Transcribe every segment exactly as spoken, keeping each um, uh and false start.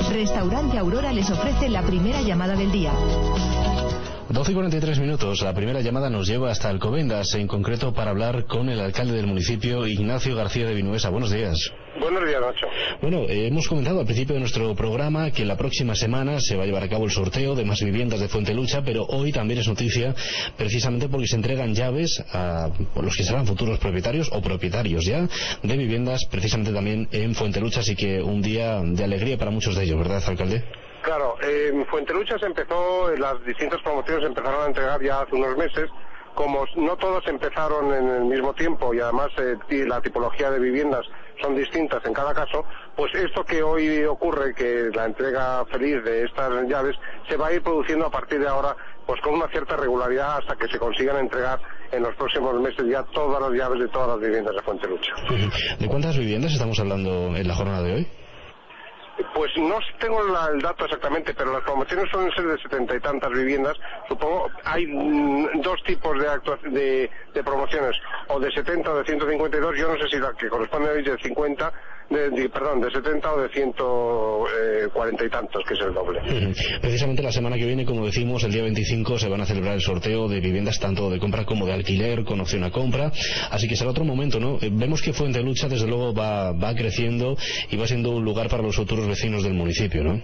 Restaurante Aurora les ofrece la primera llamada del día. doce y cuarenta y tres minutos, la primera llamada nos lleva hasta Alcobendas, en concreto para hablar con el alcalde del municipio, Ignacio García de Vinuesa. Buenos días. Buenos días, Nacho. Bueno, eh, hemos comentado al principio de nuestro programa que la próxima semana se va a llevar a cabo el sorteo de más viviendas de Fuentelucha, pero hoy también es noticia precisamente porque se entregan llaves a los que serán futuros propietarios o propietarios ya de viviendas precisamente también en Fuentelucha, así que un día de alegría para muchos de ellos, ¿verdad, alcalde? Claro, en Fuentelucha se empezó, las distintas promociones se empezaron a entregar ya hace unos meses. Como no todos empezaron en el mismo tiempo y además eh, la tipología de viviendas son distintas en cada caso, pues esto que hoy ocurre, que la entrega feliz de estas llaves, se va a ir produciendo a partir de ahora pues con una cierta regularidad hasta que se consigan entregar en los próximos meses ya todas las llaves de todas las viviendas de Fuentelucha. ¿De cuántas viviendas estamos hablando en la jornada de hoy? Pues no tengo la, el dato exactamente, pero las promociones suelen ser de setenta y tantas viviendas. Supongo hay mm, dos tipos de, actua de de promociones, o de setenta o de ciento cincuenta y dos. Yo no sé si la que corresponde hoy es de cincuenta, de, de, perdón, de setenta o de ciento cuarenta y tantos, que es el doble. Precisamente la semana que viene, como decimos, el día veinticinco se van a celebrar el sorteo de viviendas tanto de compra como de alquiler, con opción a compra, así que será otro momento, ¿no? Vemos que Fuentelucha desde luego va, va creciendo y va siendo un lugar para los futuros vecinos del municipio, ¿no?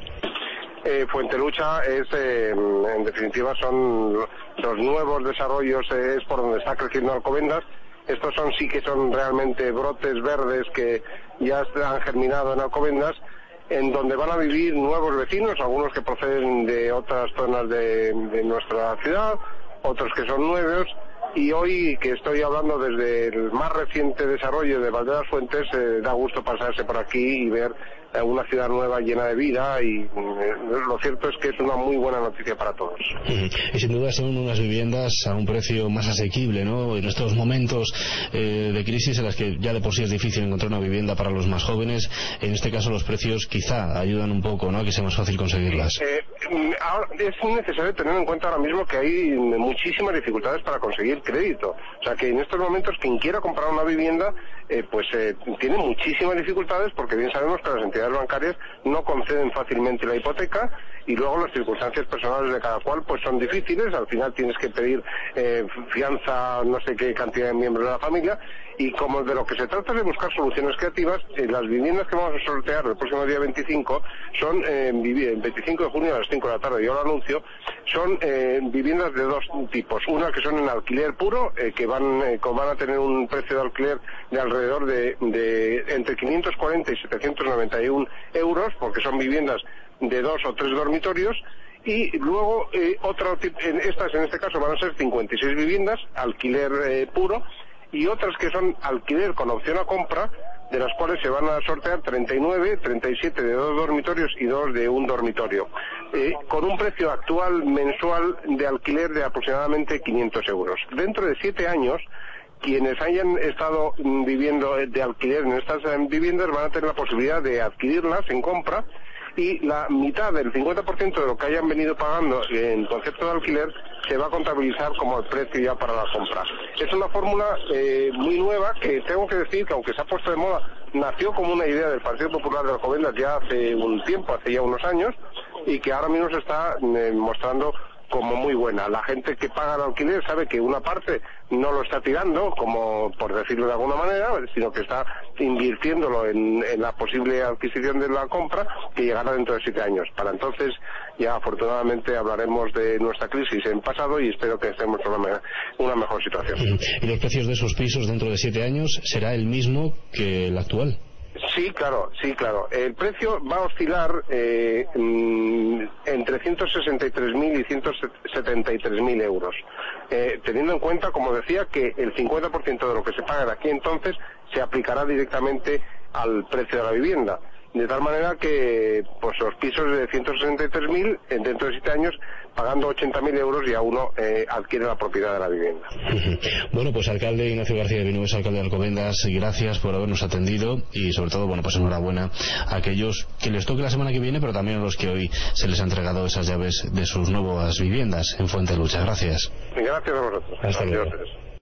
Eh, Fuentelucha es, eh, en definitiva, son los nuevos desarrollos, eh, es por donde está creciendo Alcobendas. Estos son sí que son realmente brotes verdes que ya han germinado en Alcobendas, en donde van a vivir nuevos vecinos, algunos que proceden de otras zonas de, de nuestra ciudad, otros que son nuevos. Y hoy que estoy hablando desde el más reciente desarrollo de Valde de las Fuentes, eh, da gusto pasarse por aquí y ver eh, una ciudad nueva llena de vida, y eh, lo cierto es que es una muy buena noticia para todos. Y sin duda son unas viviendas a un precio más asequible, ¿no? En estos momentos eh, de crisis en las que ya de por sí es difícil encontrar una vivienda para los más jóvenes, en este caso los precios quizá ayudan un poco, ¿no?, a que sea más fácil conseguirlas. Eh, ahora, es necesario tener en cuenta ahora mismo que hay muchísimas dificultades para conseguir crédito. O sea que en estos momentos quien quiera comprar una vivienda eh, pues eh, tiene muchísimas dificultades, porque bien sabemos que las entidades bancarias no conceden fácilmente la hipoteca, y luego las circunstancias personales de cada cual pues son difíciles. Al final tienes que pedir eh, fianza no sé qué cantidad de miembros de la familia, y como de lo que se trata es de buscar soluciones creativas, eh, las viviendas que vamos a sortear el próximo día veinticinco son eh, el veinticinco de junio a las cinco de la tarde, yo lo anuncio, son eh, viviendas de dos tipos. Una que son en alquiler puro, eh, que van, eh, van a tener un precio de alquiler de alrededor de, de entre quinientos cuarenta y setecientos noventa y uno euros, porque son viviendas de dos o tres dormitorios. Y luego eh, otra, en estas en este caso van a ser cincuenta y seis viviendas, alquiler eh, puro, y otras que son alquiler con opción a compra, de las cuales se van a sortear treinta y nueve, treinta y siete de dos dormitorios y dos de un dormitorio, eh, con un precio actual mensual de alquiler de aproximadamente quinientos euros. Dentro de siete años, quienes hayan estado viviendo de alquiler en estas viviendas van a tener la posibilidad de adquirirlas en compra, y la mitad del cincuenta por ciento de lo que hayan venido pagando en concepto de alquiler se va a contabilizar como el precio ya para la compra. Es una fórmula eh, muy nueva, que tengo que decir que, aunque se ha puesto de moda, nació como una idea del Partido Popular de Alcobendas ya hace un tiempo, hace ya unos años, y que ahora mismo se está eh, mostrando como muy buena. La gente que paga el alquiler sabe que una parte no lo está tirando, como por decirlo de alguna manera, sino que está invirtiéndolo en, en la posible adquisición de la compra, que llegará dentro de siete años. Para entonces ya afortunadamente hablaremos de nuestra crisis en pasado, y espero que estemos en una, una mejor situación. ¿Y los precios de esos pisos dentro de siete años será el mismo que el actual? Sí, claro, sí, claro. El precio va a oscilar eh, entre ciento sesenta y tres mil y ciento setenta y tres mil euros, eh, teniendo en cuenta, como decía, que el cincuenta por ciento de lo que se paga de aquí entonces se aplicará directamente al precio de la vivienda. De tal manera que pues los pisos de ciento sesenta y tres mil, dentro de siete años, pagando ochenta mil euros, ya uno eh, adquiere la propiedad de la vivienda. Bueno, pues alcalde Ignacio García de Vinuesa, alcalde de Alcobendas, gracias por habernos atendido, y sobre todo, bueno, pues enhorabuena a aquellos que les toque la semana que viene, pero también a los que hoy se les ha entregado esas llaves de sus nuevas viviendas en Fuentelucha. Gracias. Gracias a vosotros. Hasta luego.